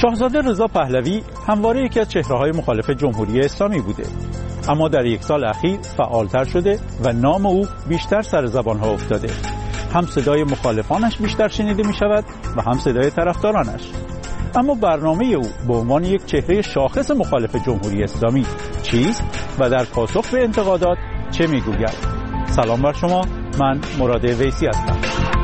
شاهزاده رضا پهلوی همواره یکی از چهره‌های مخالف جمهوری اسلامی بوده، اما در یک سال اخیر فعالتر شده و نام او بیشتر سر زبان‌ها افتاده. هم صدای مخالفانش بیشتر شنیده می شود و هم صدای طرفدارانش. اما برنامه او به عنوان یک چهره شاخص مخالف جمهوری اسلامی چیست و در پاسخ به انتقادات چه میگوید؟ سلام بر شما، من مراد ویسی هستم.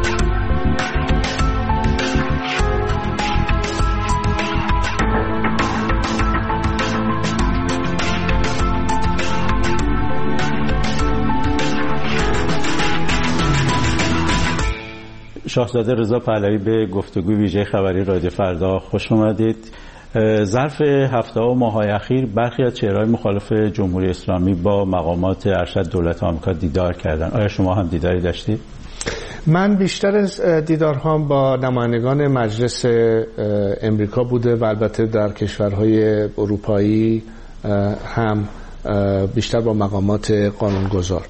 شاهزاده رضا پهلوی به گفتگوی ویژه خبری رادیو فردا خوش اومدید. ظرف هفته و ماه‌های اخیر برخی از چهره‌های مخالف جمهوری اسلامی با مقامات ارشد دولت آمریکا دیدار کردند. آیا شما هم دیداری داشتید؟ من بیشتر از دیدارهام با نمایندگان مجلس امریکا بوده و البته در کشورهای اروپایی هم بیشتر با مقامات قانونگذار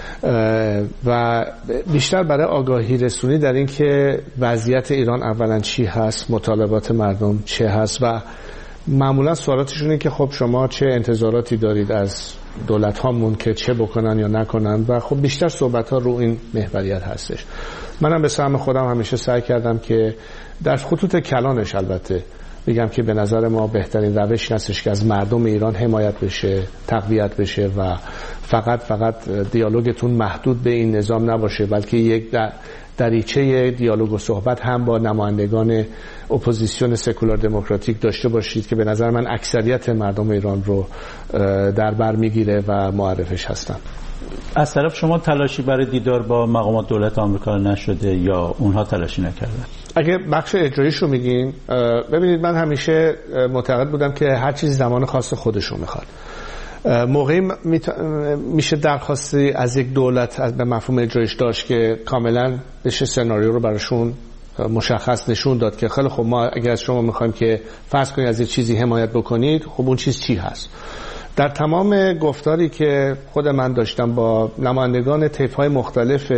و بیشتر برای آگاهی رسونی در این که وضعیت ایران اولا چی هست، مطالبات مردم چه هست و معمولا سوالاتشون اینه که خب شما چه انتظاراتی دارید از دولت هامون که چه بکنن یا نکنن و خب بیشتر صحبت ها رو این محوریت هستش. منم به سهم خودم همیشه سعی کردم که در خطوط کلانش البته میگم که به نظر ما بهترین روش هستش که از مردم ایران حمایت بشه، تقویت بشه و فقط دیالوگتون محدود به این نظام نباشه، بلکه یک دریچه دیالوگ و صحبت هم با نمایندگان اپوزیسیون سکولار دموکراتیک داشته باشید که به نظر من اکثریت مردم ایران رو در بر میگیره و معرفش هستن. از طرف شما تلاشی برای دیدار با مقامات دولت آمریکا نشده یا اونها تلاشی نکردن؟ اگه بخش اجراییش رو میگین، ببینید من همیشه معتقد بودم که هر چیز زمان خاص خودش رو میخواد. موقعی میشه درخواستی از یک دولت به مفهوم اجرایش داشت که کاملا بشه سناریو رو براشون مشخص نشون داد که خیلی خب ما اگر از شما میخوایم که فرض کنید از یک چیزی حمایت بکنید، خب اون چیز چی هست؟ در تمام گفتاری که خود من داشتم با نمایندگان طیف‌های مختلف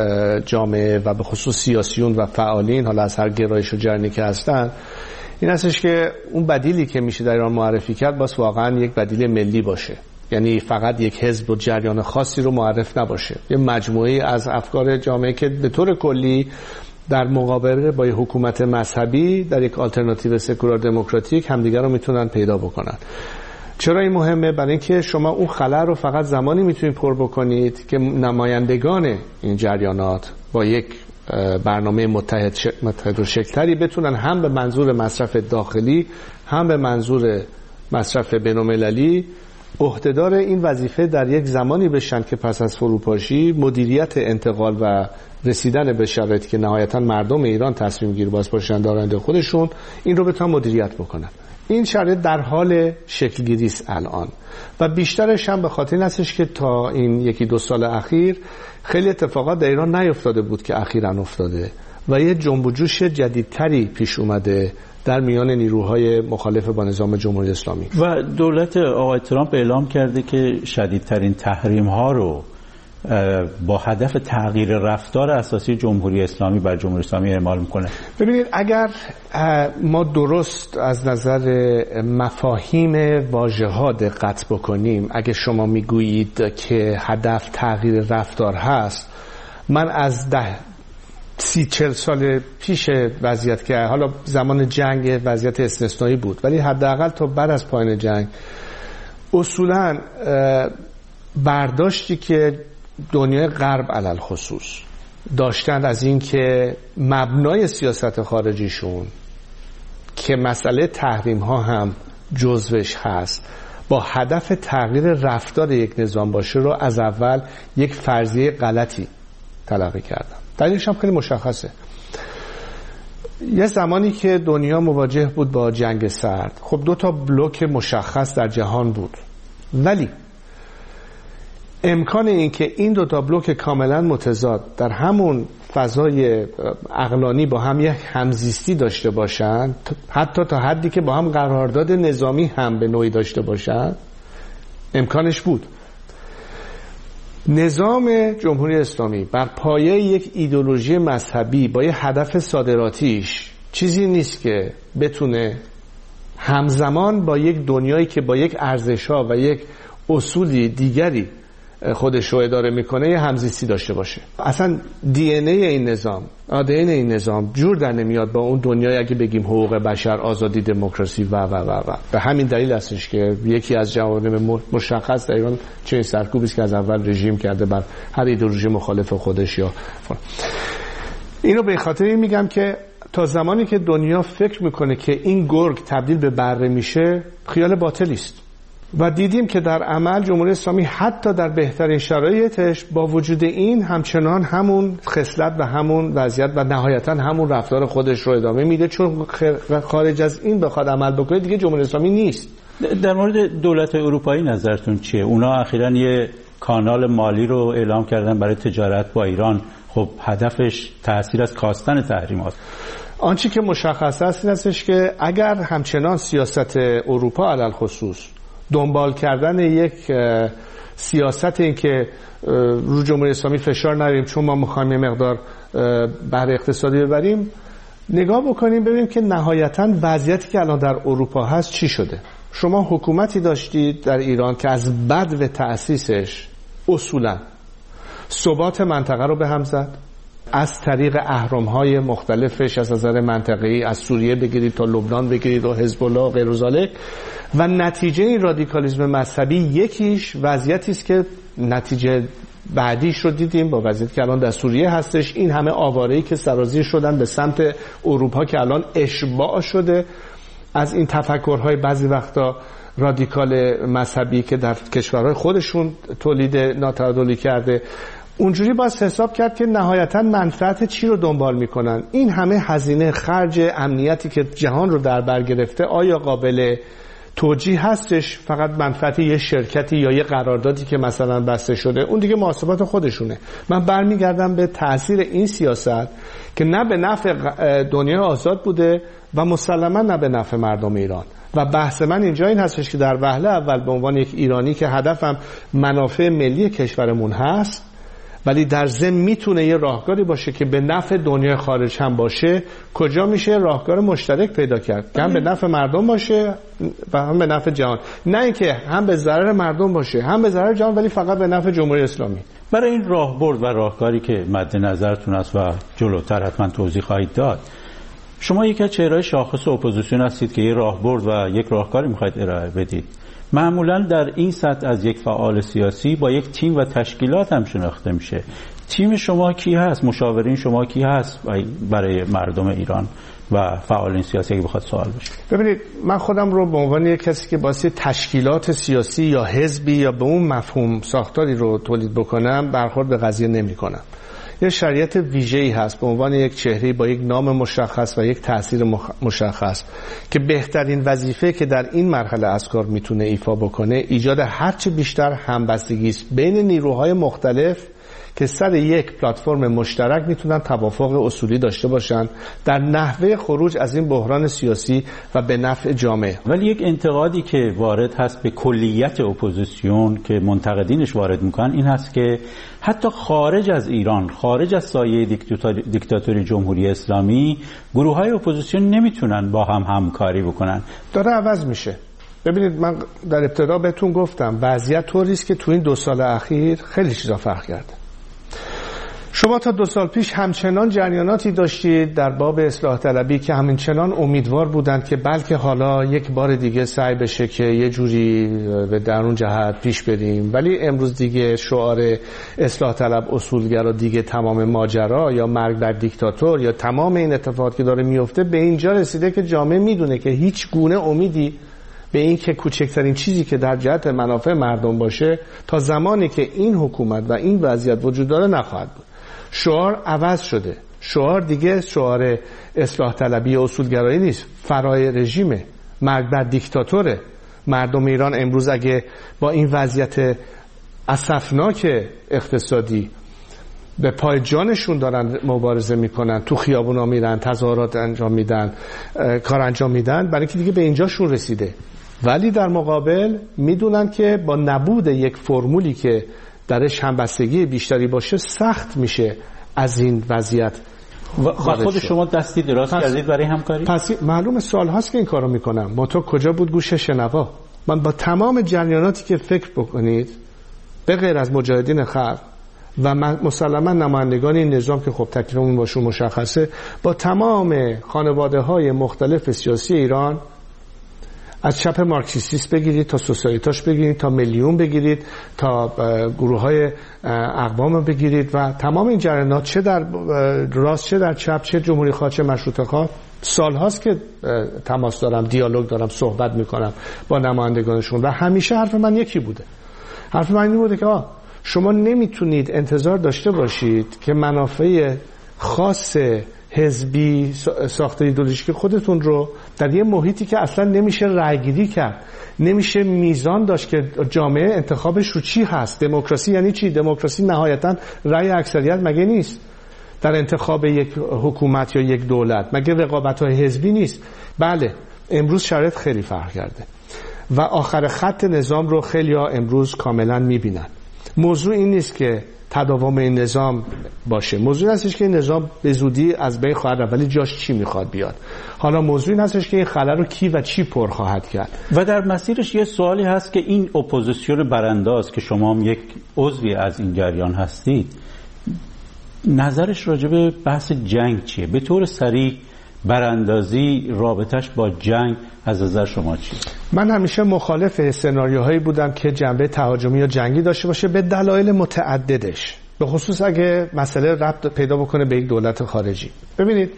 جامعه و به خصوص سیاسیون و فعالین، حالا از هر گرایش و جریانی که هستن، این هستش که اون بدیلی که میشه در ایران معرفی کرد باز واقعا یک بدیل ملی باشه، یعنی فقط یک حزب و جریان خاصی رو معرف نباشه، یه مجموعه از افکار جامعه که به طور کلی در مقابله با حکومت مذهبی در یک آلترناتیو سکولار دموکراتیک همدیگر رو میتونن پیدا بکنن. چرا این مهمه؟ برای اینکه شما اون خلا رو فقط زمانی میتونید پر بکنید که نمایندگان این جریانات با یک برنامه متحد و شکل‌تری بتونن هم به منظور مصرف داخلی هم به منظور مصرف بین‌المللی عهدهدار این وظیفه در یک زمانی بشن که پس از فروپاشی مدیریت انتقال و رسیدن به شرایطی که نهایتا مردم ایران تصمیم گیر باز باشن در آینده خودشون این رو بتونن مدیریت بکنن. این شرایط در حال شکلگیری است الان و بیشترش هم به خاطر این هستش که تا این یکی دو سال اخیر خیلی اتفاقات در ایران نیفتاده بود که اخیراً افتاده و یه جنب و جوش جدیدتری پیش اومده در میان نیروهای مخالف با نظام جمهوری اسلامی. و دولت آقای ترامپ اعلام کرده که شدیدترین تحریم ها رو با هدف تغییر رفتار اساسی جمهوری اسلامی بر جمهوری اسلامی اعمال میکنه. ببینید اگر ما درست از نظر مفاهیم واژه‌ها دقت بکنیم، اگه شما میگویید که هدف تغییر رفتار هست، من از 30-40 سال پیش وضعیت که حالا زمان جنگ وضعیت استثنایی بود، ولی حداقل تا بعد از پایان جنگ اصولاً برداشتی که دنیای غرب علل خصوص داشتند از این که مبنای سیاست خارجیشون که مسئله تحریم ها هم جزوش هست با هدف تغییر رفتار یک نظام باشه رو از اول یک فرضیه غلطی تلقی کردم. دلیلش هم خیلی مشخصه. یه زمانی که دنیا مواجه بود با جنگ سرد، خب 2 تا بلوک مشخص در جهان بود، ولی امکان این که این 2 تا بلوک کاملا متضاد در همون فضای عقلانی با هم یک همزیستی داشته باشند، حتی تا حدی که با هم قرارداد نظامی هم به نوعی داشته باشند، امکانش بود. نظام جمهوری اسلامی بر پایه یک ایدئولوژی مذهبی با یه هدف صادراتیش چیزی نیست که بتونه همزمان با یک دنیایی که با یک ارزش‌ها و یک اصولی دیگری خودش رو اداره میکنه یه همزیستی داشته باشه. اصلا دی ان ای این نظام، آدن این نظام جور در نمیاد با اون دنیای اگه بگیم حقوق بشر، آزادی، دموکراسی و به همین دلیل هستش که یکی از جوانب مشخص در ایران چه سرکوبی است که از اول رژیم کرده بر هر ایدئولوژی مخالف خودش یا اینو به خاطر این میگم که تا زمانی که دنیا فکر میکنه که این گرگ تبدیل به بره میشه، خیال باطلی است. و دیدیم که در عمل جمهوری اسلامی حتی در بهترین شرایطش با وجود این همچنان همون خصلت و همون وضعیت و نهایتا همون رفتار خودش رو ادامه میده، چون خارج از این بخواد عمل بکنه دیگه جمهوری اسلامی نیست. در مورد دولت اروپایی نظرتون چیه؟ اونا اخیراً یه کانال مالی رو اعلام کردن برای تجارت با ایران. خب هدفش تأثیر از کاستن تحریمات. آنچه که مشخص است این هستش که اگر همچنان سیاست اروپا علل خصوص دنبال کردن یک سیاست این که رو جمهوری اسلامی فشار نریم چون ما میخوایم یه مقدار بهره اقتصادی ببریم، نگاه بکنیم ببینیم که نهایتاً وضعیتی که الان در اروپا هست چی شده. شما حکومتی داشتید در ایران که از بدو تأسیسش اصولاً ثبات منطقه رو به هم زد، از طریق اهرم‌های مختلفش از نظر منطقه‌ای، از سوریه بگیرید تا لبنان بگیرید و حزب الله و غیر ذالک، و نتیجه این رادیکالیسم مذهبی یکیش وضعیتی است که نتیجه بعدیش رو دیدیم با وضعیتی که الان در سوریه هستش. این همه آواره‌ای که سرازیر شدن به سمت اروپا که الان اشباع شده از این تفکرهای بعضی وقتا رادیکال مذهبی که در کشورهای خودشون تولید ناتعادلی کرده. اونجوری باز حساب کرد که نهایتاً منفعت چی رو دنبال میکنن. این همه هزینه خرج امنیتی که جهان رو در بر گرفته آیا قابل توجیه هستش؟ فقط منفعت یه شرکتی یا یه قراردادی که مثلا بسته شده، اون دیگه محاسبات خودشونه. من برمیگردم به تأثیر این سیاست که نه به نفع دنیا آزاد بوده و مسلما نه به نفع مردم ایران. و بحث من اینجا این هستش که در وهله اول به عنوان یک ایرانی که هدفم منافع ملی کشورمون هست، ولی در ضمن میتونه یه راهکاری باشه که به نفع دنیای خارج هم باشه، کجا میشه راهکار مشترک پیدا کرد که هم به نفع مردم باشه و هم به نفع جهان، نه اینکه هم به ضرر مردم باشه هم به ضرر جهان ولی فقط به نفع جمهوری اسلامی. برای این راهبرد و راهکاری که مد نظرتون است و جلوتر حتما توضیح خواهید داد، شما یکی از چهره‌های شاخص اپوزیسیون هستید که یه راهبرد و یک راهکاری میخواید ارائه بدید. معمولا در این سطح از یک فعال سیاسی با یک تیم و تشکیلات هم شناخته میشه. تیم شما کی هست؟ مشاورین شما کی هست برای مردم ایران و فعالین سیاسی اگه بخواد سوال بشه؟ ببینید، من خودم رو به عنوان یک کسی که واسه تشکیلات سیاسی یا حزبی یا به اون مفهوم ساختاری رو تولید بکنم برخورد به قضیه نمی‌کنم. یه شریعت ویژه‌ای هست به عنوان یک چهره با یک نام مشخص و یک تأثیر مشخص که بهترین وظیفه که در این مرحله از کار میتونه ایفا بکنه ایجاد هرچه بیشتر همبستگی است بین نیروهای مختلف که سر یک پلتفرم مشترک میتونن توافق اصولی داشته باشن در نحوه خروج از این بحران سیاسی و به نفع جامعه. ولی یک انتقادی که وارد هست به کلیت اپوزیسیون که منتقدینش وارد میکنن این هست که حتی خارج از ایران، خارج از سایه دیکتاتوری جمهوری اسلامی، گروه‌های اپوزیسیون نمیتونن با هم همکاری بکنن. داره عوض میشه. ببینید، من در ابتدا بهتون گفتم وضعیت طوری است که تو این 2 سال اخیر خیلی چیزا فرق کرده. شما تا 2 سال پیش همچنان جریاناتی داشتید در باب اصلاح طلبی که همچنان امیدوار بودند که بلکه حالا یک بار دیگه سعی بشه که یه جوری به درون جهت پیش بریم، ولی امروز دیگه شعار اصلاح طلب اصولگرا دیگه تمام ماجرا یا مرگ بر دیکتاتور یا تمام این اتفاقاتی که داره میفته به اینجا رسیده که جامعه میدونه که هیچ گونه امیدی به این که کوچکترین چیزی که در جهت منافع مردم باشه تا زمانی که این حکومت و این وضعیت وجود داره نخواهد بود. شعار عوض شده. شعار دیگه شعار اصلاح طلبی اصولگرایی نیست، فرای رژیمه، مرگ بر دیکتاتوره. مردم ایران امروز اگه با این وضعیت اسفناک اقتصادی به پای جانشون دارن مبارزه میکنن، تو خیابونا میرن، تظاهرات انجام میدن، کار انجام میدن، برای اینکه دیگه به اینجاشون رسیده. ولی در مقابل میدونن که با نبود یک فرمولی که درش همبستگی بیشتری باشه سخت میشه از این وضعیت و خود شما دستی دراز کردید برای همکاری؟ پس معلومه سال هاست که این کارو میکنم. موتور کجا بود؟ گوش شنوا. من با تمام جریاناتی که فکر بکنید به غیر از مجاهدین خلق و مسلما نمایندگان این نظام که خب تکلیفمون باشون مشخصه، با تمام خانواده های مختلف سیاسی ایران، از چپ مارکسیست بگیرید تا سوسیالیتاش بگیرید تا میلیون بگیرید تا گروه های اقوام بگیرید و تمام این جریانات چه در راست چه در چپ چه جمهوری خواه چه مشروطه خواه، سال هاست که تماس دارم، دیالوگ دارم، صحبت میکنم با نمایندگانشون و همیشه حرف من یکی بوده. حرف من این بوده که شما نمیتونید انتظار داشته باشید که منافع خاص حزبی ساخت ایدئولوژیک خودتون رو در یه محیطی که اصلا نمیشه رأیگیری کرد، نمیشه میزان داشت که جامعه انتخابش رو چی هست. دموکراسی یعنی چی؟ دموکراسی نهایتا رأی اکثریت مگه نیست در انتخاب یک حکومت یا یک دولت؟ مگه رقابت‌های حزبی نیست؟ بله، امروز شرایط خیلی فرق کرده و آخر خط نظام رو خیلی‌ها امروز کاملا میبینن. موضوع این نیست که تداوم این نظام باشه، موضوع هستش که این نظام به زودی از بین خواهد رفت، ولی جاش چی میخواد بیاد. حالا موضوع این هستش که این خلا رو کی و چی پر خواهد کرد. و در مسیرش یه سوالی هست که این اپوزیسیون برانداز که شما هم یک عضوی از این جریان هستید، نظرش راجع به بحث جنگ چیه؟ به طور سریع براندازی رابطش با جنگ از نظر شما چیه؟ من همیشه مخالف سناریوهایی بودم که جنبه تهاجمی یا جنگی داشته باشه به دلایل متعددش، به خصوص اگه مسئله ربط پیدا بکنه به یک دولت خارجی. ببینید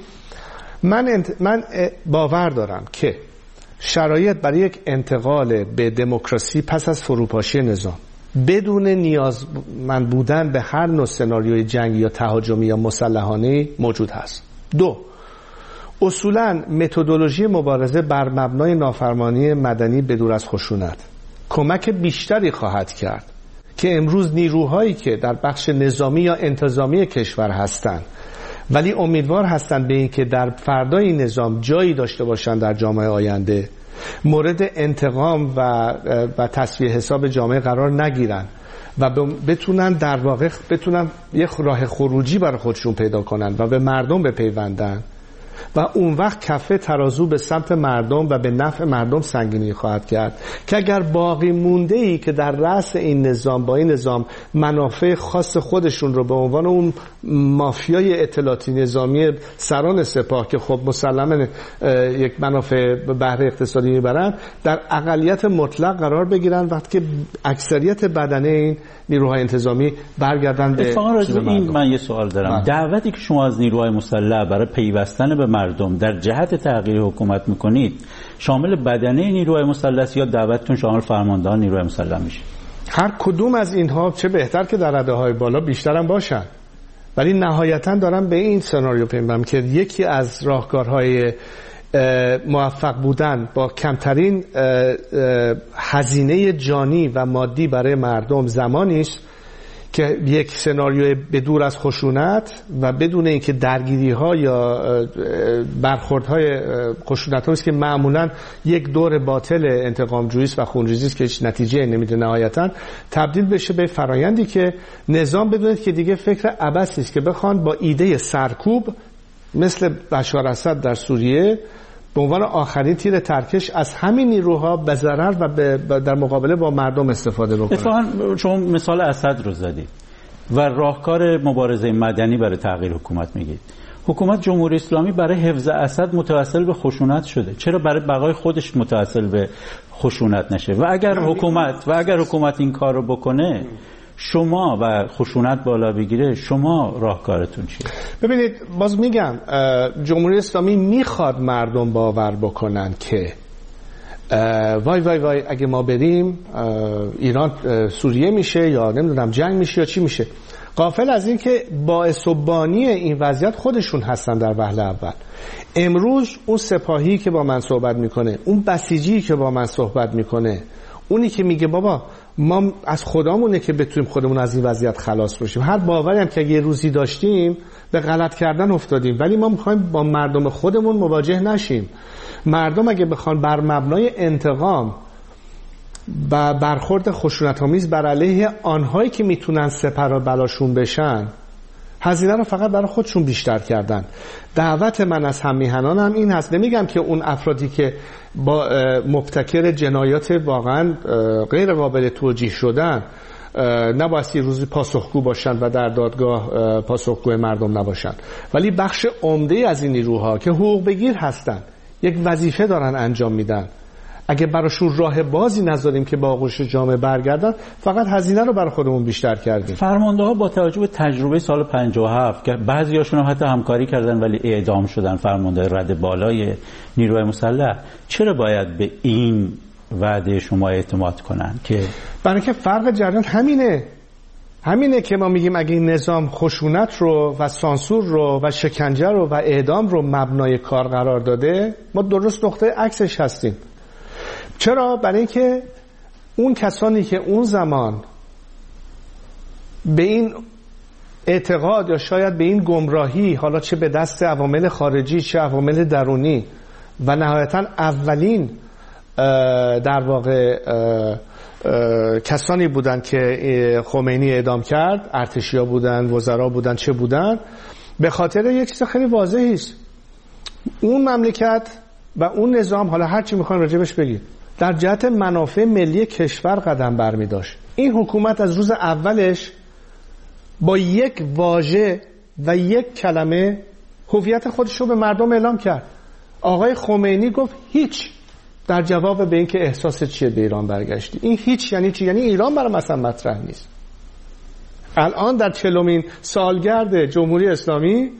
من باور دارم که شرایط برای یک انتقال به دموکراسی پس از فروپاشی نظام بدون نیازمند بودن به هر نوع سناریوی جنگی یا تهاجمی یا مسلحانه‌ای موجود هست. 2. اصولاً متدولوژی مبارزه بر مبنای نافرمانی مدنی بدور از خشونت کمک بیشتری خواهد کرد که امروز نیروهایی که در بخش نظامی یا انتظامی کشور هستند ولی امیدوار هستند به این که در فردای نظام جایی داشته باشند در جامعه آینده، مورد انتقام و تصفیه حساب جامعه قرار نگیرن و بتونن در واقع یک راه خروجی برای خودشون پیدا کنن و به مردم بپیوندن و اون وقت کفه ترازو به سمت مردم و به نفع مردم سنگینی خواهد کرد که اگر باقی مونده ای که در رأس این نظام با این نظام منافع خاص خودشون رو به عنوان اون مافیای اطلاعاتی نظامی سران سپاه که خب مسلماً یک منافع بهره اقتصادی میبرن در اقلیت مطلق قرار بگیرن، وقتی که اکثریت بدنه این نیروهای انتظامی برگردن به این. من یه سوال دارم. دعوتی که شما از نیروهای مسلح برای پیوستن به مردم در جهت تغییر حکومت میکنید شامل بدنه نیروهای مسلح یا دعوتتون شامل فرماندهان نیروهای مسلح میشه؟ هر کدوم از اینها چه بهتر که در رده‌های بالا بیشترم باشن، ولی نهایتاً دارم به این سناریو پی میبرم که یکی از راهکارهای موفق بودن با کمترین هزینه جانی و مادی برای مردم زمانی است که یک سناریوی بدور از خشونت و بدون اینکه درگیری‌ها یا برخوردهای خشونت‌ها است که معمولاً یک دور باطل انتقام جویی است و خونریزی است که هیچ نتیجه نمیده، نهایتاً تبدیل بشه به فرایندی که نظام بدونید که دیگه فکر عبثی است که بخوان با ایده سرکوب مثل بشار اسد در سوریه به عنوان آخرین تیر ترکش از همین نیروها به ضرر و در مقابله با مردم استفاده بکنن. اتفاقا شما مثال اسد رو زدید و راهکار مبارزه مدنی برای تغییر حکومت میگید. حکومت جمهوری اسلامی برای حفظ اسد متوسل به خشونت شده، چرا برای بقای خودش متوسل به خشونت نشه؟ و اگر حکومت این کار رو بکنه شما و خشونت بالا بگیره، شما راهکارتون چیه؟ ببینید باز میگم جمهوری اسلامی میخواد مردم باور بکنن که وای اگه ما بریم ایران سوریه میشه یا نمیدونم جنگ میشه یا چی میشه، غافل از این که باعث و بانی این وضعیت خودشون هستن در وهله اول. امروز اون سپاهی که با من صحبت میکنه، اون بسیجی که با من صحبت میکنه، اونی که میگه بابا ما از خدامونه که بتونیم خودمون از این وضعیت خلاص بشیم، هر باوری هم که یه روزی داشتیم به غلط کردن افتادیم، ولی ما میخوایم با مردم خودمون مواجه نشیم. مردم اگه بخوان بر مبنای انتقام و برخورد خشونت‌آمیز بر علیه آنهایی که میتونن سپر و بلاشون بشن هزینه رو فقط برای خودشون بیشتر کردن. دعوت من از هم میهنانم این هست، نمیگم که اون افرادی که با مبتکر جنایات واقعا غیر قابل توجیه شدن نباید یه روزی پاسخگو باشن و در دادگاه پاسخگو مردم نباشن، ولی بخش عمده از این نیروها که حقوق بگیر هستن یک وظیفه دارن انجام میدن. اگه براشون راه بازی نذاریم که با آغوش جامعه برگردن، فقط هزینه رو برای خودمون بیشتر کردیم. فرمانده ها با توجه به تجربه سال 57 که بعضیاشون هم حتی همکاری کردن ولی اعدام شدن، فرمانده رد بالای نیروی مسلح، چرا باید به این وعده شما اعتماد کنن؟ که برای که فرق جریان همینه که ما میگیم اگه این نظام خشونت رو و سانسور رو و شکنجه رو و اعدام رو مبنای کار قرار داده، ما درست نقطه عکسش هستیم. چرا؟ برای اینکه اون کسانی که اون زمان به این اعتقاد یا شاید به این گمراهی، حالا چه به دست عوامل خارجی چه عوامل درونی، و نهایتاً اولین در واقع کسانی بودن که خمینی اعدام کرد، ارتشیا بودن، وزرا بودن، چه بودن، به خاطر یک چیز خیلی واضحی است. اون مملکت و اون نظام، حالا هر چی میخوان راجبش بگید، در جهت منافع ملی کشور قدم برمی داشت. این حکومت از روز اولش با یک واژه و یک کلمه هویت خودش رو به مردم اعلام کرد. آقای خمینی گفت هیچ، در جواب به این که احساس چیه به ایران برگشتی. این هیچ یعنی چی؟ یعنی ایران برای مثلا مطرح نیست. الان در 40مین سالگرد جمهوری اسلامی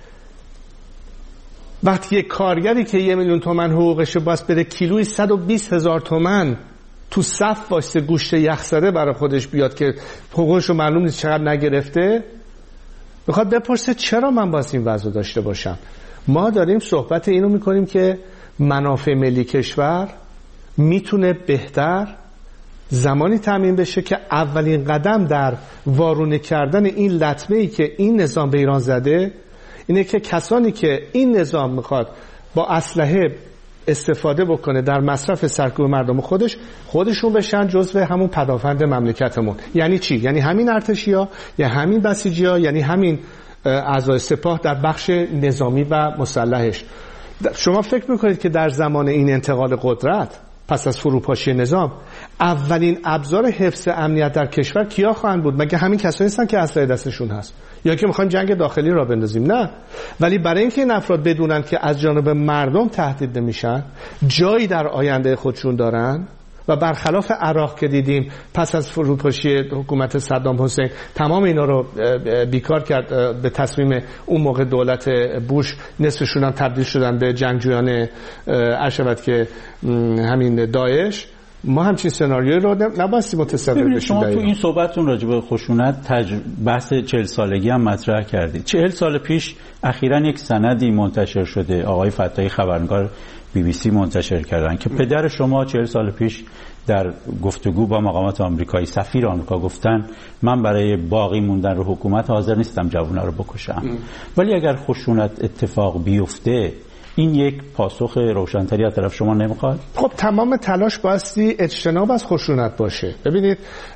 وقتی یک کارگری که 1,000,000 تومان حقوقشه باید بره کیلوی 120,000 تومان تو صف واسه گوشت یخزده برای خودش بیاد که حقوقش رو معلوم نیست چقدر نگرفته، بخواد بپرسه چرا من باید این وضع داشته باشم. ما داریم صحبت اینو میکنیم که منافع ملی کشور میتونه بهتر زمانی تامین بشه که اولین قدم در وارونه کردن این لطمه‌ای که این نظام به ایران زده اینه که کسانی که این نظام میخواد با اسلحه استفاده بکنه در مصرف سرکوب مردم خودشون بشن جزو همون پدافند مملکتمون. یعنی چی؟ یعنی همین ارتشیا، یا همین بسیجیا، یعنی همین اعضای سپاه در بخش نظامی و مسلحش. شما فکر میکنید که در زمان این انتقال قدرت پس از فروپاشی نظام اولین ابزار حفظ امنیت در کشور کیا خواهند بود؟ مگه همین کسایی هستن که اسلحه دستشون هست یا که میخوایم جنگ داخلی را بندازیم؟ نه. ولی برای اینکه این افراد بدونن که از جانب مردم تهدید نمیشن، جایی در آینده خودشون دارن، و برخلاف عراق که دیدیم پس از فروپاشی حکومت صدام حسین تمام اینا رو بیکار کرد به تصمیم اون موقع دولت بوش، نصفشون هم تبدیل شدن به جنگجویان ارشد که همین داعش. ما همچین سناریویی رو نباستی متصور بشیم. شما تو این صحبتتون راجع به خشونت بحث 40 سالگی هم مطرح کردید. 40 سال پیش اخیراً یک سندی منتشر شده، آقای فتاحی خبرنگار BBC منتشر کردن که پدر شما 40 سال پیش در گفتگو با مقامات آمریکایی، سفیر آمریکا، گفتن من برای باقی موندن رو حکومت حاضر نیستم جوونا رو بکشم. ولی اگر خشونت اتفاق بیفته این یک پاسخ روشن‌تری از طرف شما نمیخواد؟ خب تمام تلاش بایستی اجتناب از خشونت باشه. ببینید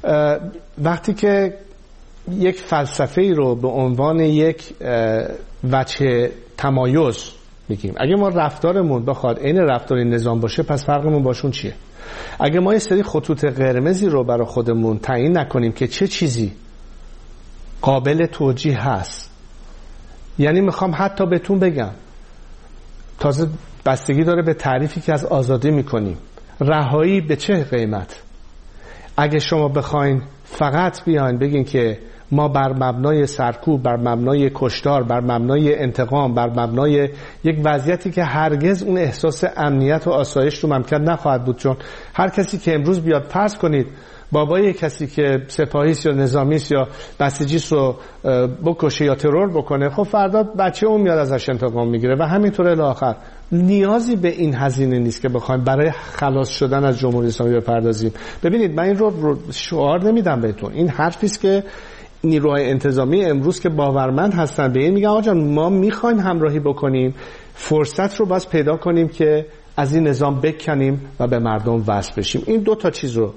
وقتی که یک فلسفه‌ای رو به عنوان یک وجه تمایز میگیم، اگه ما رفتارمون بخواد عین رفتار نظام باشه، پس فرقمون باشون چیه؟ اگه ما یه سری خطوط قرمزی رو برای خودمون تعیین نکنیم که چه چیزی قابل توجیه هست، یعنی میخوام حتی بهتون بگم، تازه بستگی داره به تعریفی که از آزادی میکنیم، رهایی به چه قیمت؟ اگه شما بخواین فقط بیاین بگین که ما بر مبنای سرکوب، بر مبنای کشتار، بر مبنای انتقام، بر مبنای یک وضعیتی که هرگز اون احساس امنیت و آسایش تو ممکن نخواهد بود، چون هر کسی که امروز بیاد فرض کنید بابای کسی که سپاهیست یا نظامیست یا بسیجیست رو بکشه یا ترور بکنه، خب فردا بچه اون میاد ازش انتقام میگیره و همینطور الی آخر. نیازی به این هزینه نیست که بخوایم برای خلاص شدن از جمهوری اسلامی بپردازیم. ببینید من این رو شعار نمیدم بهتون، این حرفی است که نیروهای انتظامی امروز که باورمند هستن به این میگن آقا جان ما میخوایم همراهی بکنیم، فرصت رو باز پیدا کنیم که از این نظام بکنیم و به مردم وصل بشیم. این دو تا چیز رو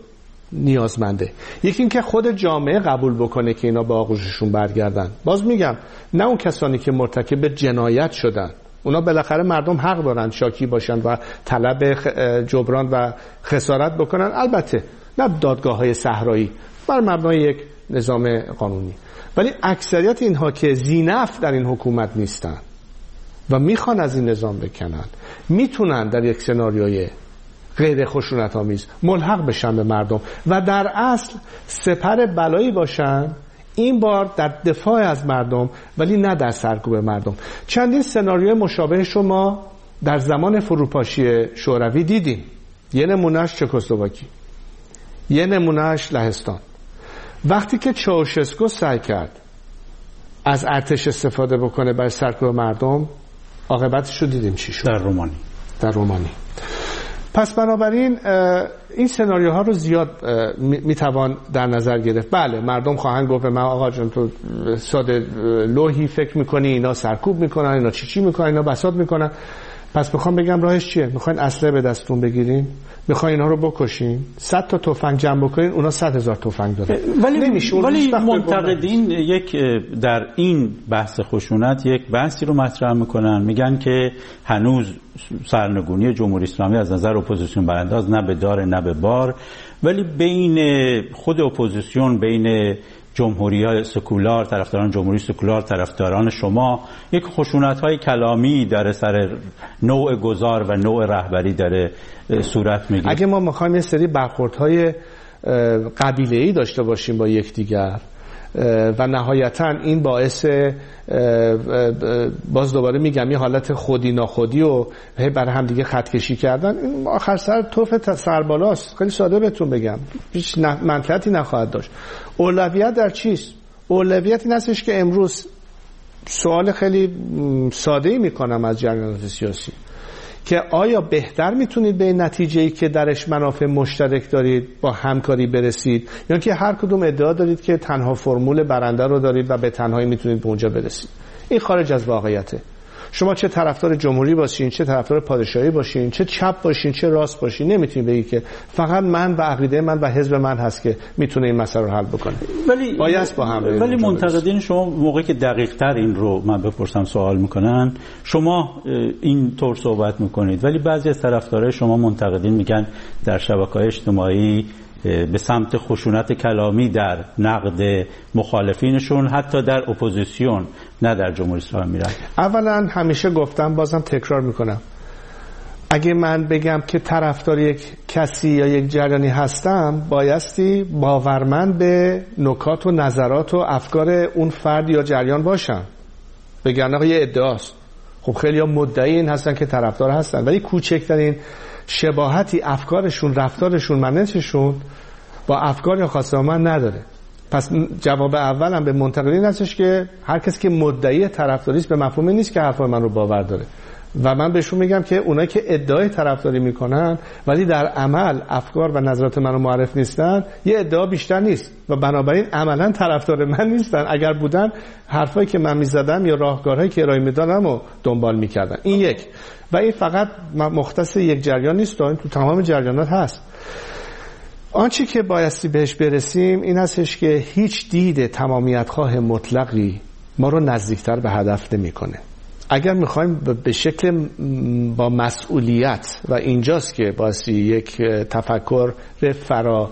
نیازمنده. یکی این که خود جامعه قبول بکنه که اینا به آغوششون برگردن. باز میگم نه اون کسانی که مرتکب جنایت شدن، اونا بالاخره مردم حق دارن شاکی باشن و طلب جبران و خسارت بکنن، البته نه دادگاه‌های صحرایی، بر مبنای یک نظام قانونی. ولی اکثریت اینها که ذی‌نفع در این حکومت نیستن و میخوان از این نظام بکنن، میتونن در یک سناریوی غیر خشونت‌آمیز ملحق بشن به مردم و در اصل سپر بلایی باشن، این بار در دفاع از مردم ولی نه در سرکوب مردم. چندین سناریوی مشابه شما در زمان فروپاشی شوروی دیدیم. یه نمونهش چکسلواکی، یه نمونهش لهستان. وقتی که چاوشسکو سعی کرد از ارتش استفاده بکنه برای سرکوب مردم، عاقبتش رو دیدیم چی شد در رومانی. پس بنابراین این سناریوها رو زیاد میتوان در نظر گرفت. بله مردم خواهند گفت من آقا جان تو ساده لوحی فکر میکنی اینا سرکوب میکنن، اینا چی میکنن، اینا بساط میکنن. پس میخوام بگم راهش چیه؟ میخواین اسلحه به دستتون بگیرین، میخواین اینا رو بکشین، 100 تا تفنگ جمع بکنین، اونا 100,000 تفنگ دارن. ولی منتقدین یک در این بحث خشونت یک بحثی رو مطرح میکنن، میگن که هنوز سرنگونی جمهوری اسلامی از نظر اپوزیسیون برانداز نه به دار نه به بار، ولی بین خود اپوزیسیون، بین جمهوری‌های سکولار، طرفداران جمهوری سکولار، طرفداران شما، یک خشونت‌های کلامی در سر نوع گذار و نوع رهبری داره صورت میگیره. اگه ما می‌خوایم یه سری برخوردهای قبیله‌ای داشته باشیم با یکدیگر و نهایتاً این باعث باز دوباره میگم یه حالت خودی ناخودی و برای هم دیگه خط کشی کردن، این آخر سر توف سربالاست. خیلی ساده بهتون بگم، هیچ منفعتی نخواهد داشت. اولویت در چیست؟ اولویت این هستش که امروز سوال خیلی ساده‌ای میکنم از جریانات سیاسی که آیا بهتر میتونید به این نتیجه‌ای که درش منافع مشترک دارید با همکاری برسید، یا که هر کدوم ادعا دارید که تنها فرمول برنده رو دارید و به تنهایی میتونید به اونجا برسید؟ این خارج از واقعیته. شما چه طرفدار جمهوری باشین، چه طرفدار پادشاهی باشین، چه چپ باشین، چه راست باشین، نمیتونید بگید که فقط من و عقیده من و حزب من هست که میتونه این مسئله رو حل بکنه. ولی منتقدین شما موقعی که دقیق‌تر این رو من بپرسم سوال میکنن، شما این طور صحبت میکنید، ولی بعضی از طرفدارای شما منتقدین میگن در شبکه‌های اجتماعی به سمت خشونت کلامی در نقد مخالفینشون، حتی در اپوزیسیون نه در جمهوری اسلامی میرن. اولا همیشه گفتم، بازم تکرار میکنم، اگه من بگم که طرفدار یک کسی یا یک جریانی هستم، بایستی باورمند به نکات و نظرات و افکار اون فرد یا جریان باشم. بگن یه ادعاست، خب خیلی ها مدعی این هستن که طرفدار هستن، ولی کوچکترین شباهتی افکارشون، رفتارشون، منششون با افکار یا خواسته من نداره. پس جواب اولم به منتقدین هستش که هر کسی که مدعی طرفداری است به مفهوم نیست که حرفای من رو باور داره، و من بهشون میگم که اونایی که ادعای طرفداری میکنن ولی در عمل افکار و نظرات منو معرف نیستن، یه ادعا بیشتر نیست و بنابراین عملا طرفدار من نیستن. اگر بودن حرفایی که من میزدم یا راهکارهایی که ارائه میدادم رو دنبال میکردن. این یک. و این فقط مختص یک جریان نیست، این تو تمام جریانات هست. آنچه که بایستی بهش برسیم این هستش که هیچ دید تمامیت خواه مطلقی ما رو نزدیکتر به هدف نمیکنه. اگر میخوایم به شکل با مسئولیت، و اینجاست که بایستی یک تفکر فرا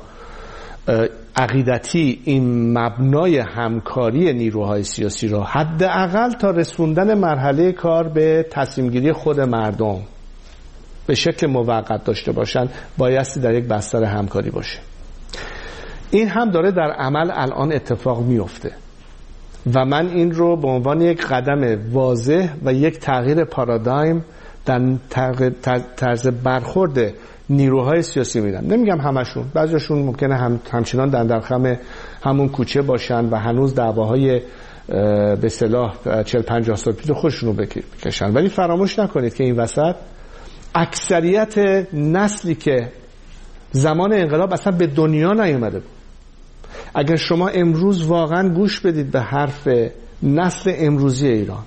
عقیدتی این مبنای همکاری نیروهای سیاسی را حداقل تا رسوندن مرحله کار به تصمیم گیری خود مردم به شکل موقت داشته باشند، بایستی در یک بستر همکاری باشه. این هم داره در عمل الان اتفاق میفته و من این رو به عنوان یک قدم واضح و یک تغییر پارادایم در طرز برخورد نیروهای سیاسی میدم. نمیگم همشون، بعضیشون ممکنه همچنان در همون کوچه باشن و هنوز دعواهای به اصطلاح 40-50 سال پیش خودشون رو بکشن، ولی فراموش نکنید که این وسط اکثریت نسلی که زمان انقلاب اصلا به دنیا نیومده بود، اگر شما امروز واقعا گوش بدید به حرف نسل امروزی ایران،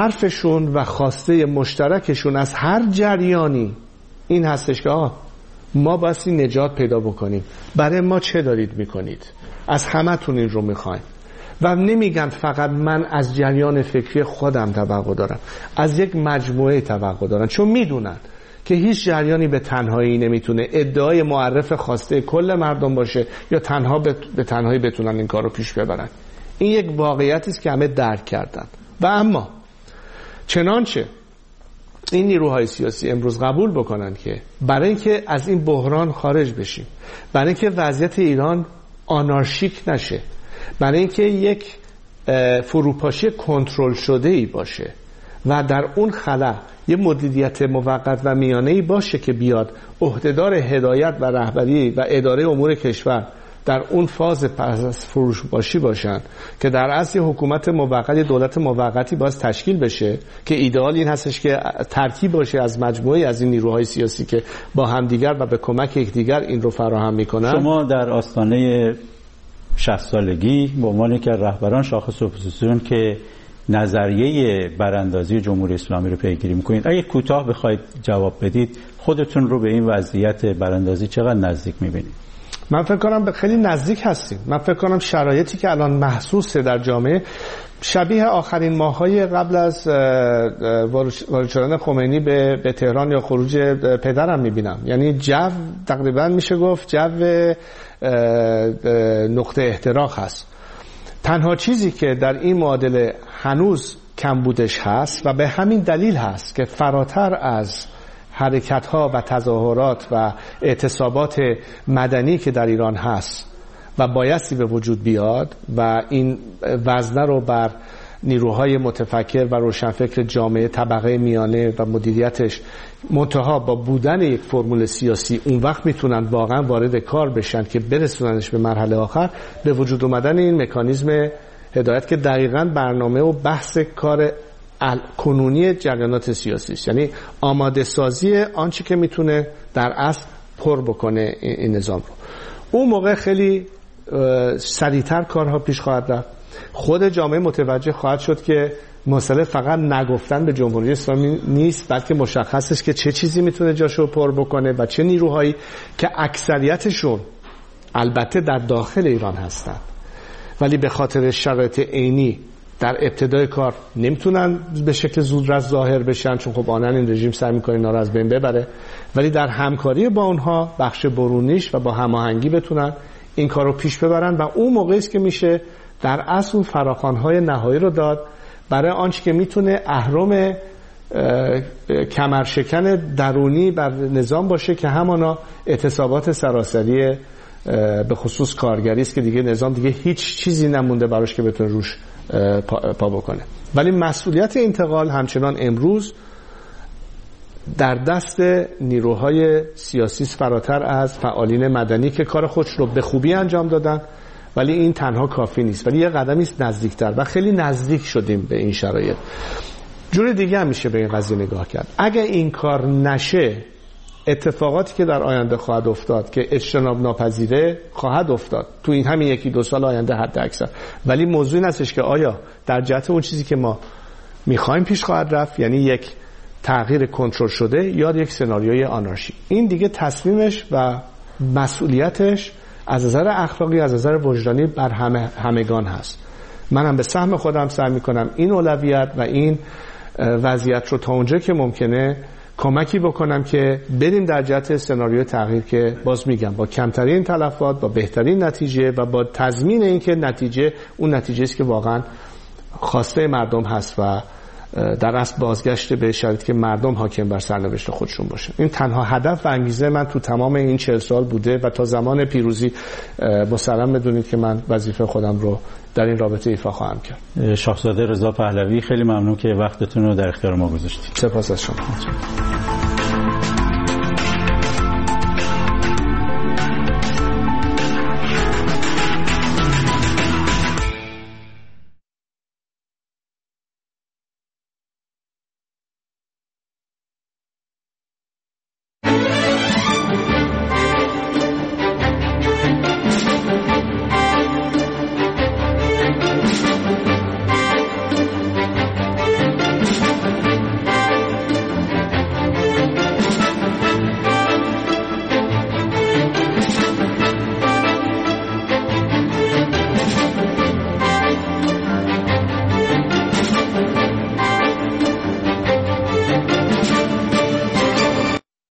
حرفشون و خواسته مشترکشون از هر جریانی این هستش که ما بایستی نجات پیدا بکنیم. برای ما چه دارید میکنید؟ از همتون این رو میخوایم. و نمیگن فقط من از جریان فکری خودم توقع دارم، از یک مجموعه توقع دارن، چون میدونن که هیچ جریانی به تنهایی نمیتونه ادعای معرف خواسته کل مردم باشه یا تنها به تنهایی بتونن این کار رو پیش ببرن. این یک واقعیتی است که همه درک کردن. و اما چنانچه این نیروهای سیاسی امروز قبول بکنن که برای اینکه از این بحران خارج بشیم، برای اینکه وضعیت ایران آنارشیک نشه، برای اینکه یک فروپاشی کنترل شده‌ای باشه و در اون خلا یه مدیریت موقت و میانه‌ای باشه که بیاد عهدهدار هدایت و رهبری و اداره امور کشور در اون فاز پس از فروپاشی باشن که در اصل حکومت موقت، دولت موقتی باز تشکیل بشه که ایدئال این هستش که ترکیب باشه از مجموعی از این نیروهای سیاسی که با همدیگر و به کمک یکدیگر این رو فراهم میکنن. شما در آستانه 60 سالگی به عنوان که رهبران شاخص اپوزیسیون که نظریه براندازی جمهوری اسلامی رو پیگیری میکنید، اگه کوتاه بخواید جواب بدید خودتون رو به این وضعیت براندازی چقدر نزدیک میبینید؟ من فکر کنم به خیلی نزدیک هستیم. من فکر کنم شرایطی که الان محسوسه در جامعه شبیه آخرین ماه‌های قبل از وارد شدن خمینی به تهران یا خروج پدرم میبینم. یعنی جو تقریبا میشه گفت جو نقطه احتراق هست. تنها چیزی که در این معادله هنوز کمبودش هست و به همین دلیل هست که فراتر از حرکت‌ها و تظاهرات و اعتصابات مدنی که در ایران هست و بایستی به وجود بیاد و این وزنه رو بر نیروهای متفکر و روشنفکر جامعه طبقه میانه و مدیریتش منتها با بودن یک فرمول سیاسی اون وقت میتونن واقعا وارد کار بشن که برسوننش به مرحله آخر، به وجود اومدن این مکانیزم هدایت که دقیقاً برنامه و بحث کار کنونی جریانات سیاسی است. یعنی آماده سازی آنچه که میتونه در اصل پر بکنه این نظام رو. اون موقع خیلی سریعتر کارها پیش خواهد رفت. خود جامعه متوجه خواهد شد که مسئله فقط نگفتن به جمهوری اسلامی نیست، بلکه مشخص است که چه چیزی میتونه جاشو پر بکنه و چه نیروهایی که اکثریتشون البته در داخل ایران هستن ولی به خاطر شرایط عینی در ابتدای کار نمیتونن به شکل زودرس ظاهر بشن، چون خب آنن این رژیم سعی میکنه اینا رو از بین ببره، ولی در همکاری با اونها بخش برونیش و با هماهنگی بتونن این کار رو پیش ببرن و اون موقعی است که میشه در اصل فراخوان‌های نهایی رو داد برای آنچه که میتونه اهرم کمرشکن درونی بر نظام باشه که همانا اعتصابات سراسری به خصوص کارگری است که دیگه نظام دیگه هیچ چیزی نمونده براش که بتونه روش پا بکنه. ولی مسئولیت انتقال همچنان امروز در دست نیروهای سیاسی فراتر از فعالین مدنی که کار خودش رو به خوبی انجام دادن، ولی این تنها کافی نیست، ولی یه قدمی است نزدیکتر و خیلی نزدیک شدیم به این شرایط. جور دیگه هم میشه به این قضیه نگاه کرد. اگه این کار نشه اتفاقاتی که در آینده خواهد افتاد که اجتناب ناپذیره خواهد افتاد تو این همین یکی دو سال آینده حد اکثر، ولی موضوع این هستش که آیا در جهت اون چیزی که ما میخوایم پیش خواهد رفت، یعنی یک تغییر کنترل شده یا یک سناریوی آنارشی. این دیگه تصمیمش و مسئولیتش از نظر اخلاقی، از نظر وجدانی بر همگان هست. منم به سهم خودم سعی میکنم این اولویت و این وضعیت رو تا اونجا که ممکنه کمکی بکنم که بریم در جهت سناریوی تغییر که باز میگم با کمترین تلفات، با بهترین نتیجه و با تضمین اینکه نتیجه اون نتیجه است که واقعا خواسته مردم هست و در اصل بازگشت به شرایطی که مردم حاکم بر سرنوشت خودشون باشه. این تنها هدف و انگیزه من تو تمام این 40 سال بوده و تا زمان پیروزی مسلم بدونید که من وظیفه خودم رو در این رابطه ایفا خواهم کرد. شاهزاده رضا پهلوی، خیلی ممنون که وقتتون رو در اختیار ما گذاشتید. سپاس از شما.